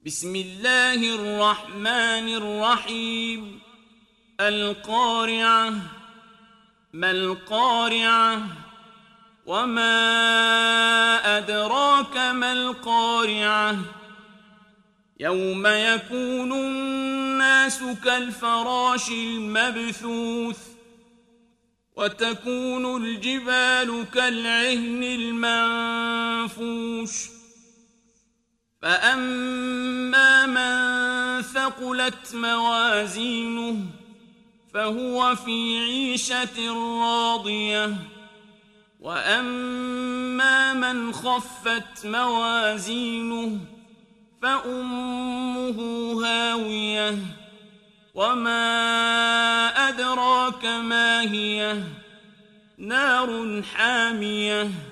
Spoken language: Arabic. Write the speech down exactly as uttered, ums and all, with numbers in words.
بسم الله الرحمن الرحيم القارعة ما القارعة وما أدراك ما القارعة يوم يكون الناس كالفراش المبثوث وتكون الجبال كالعهن المنفوش فأما من ثقلت موازينه فهو في عيشة راضية وأما من خفت موازينه فأمه هاوية وما أدراك ما هي نار حامية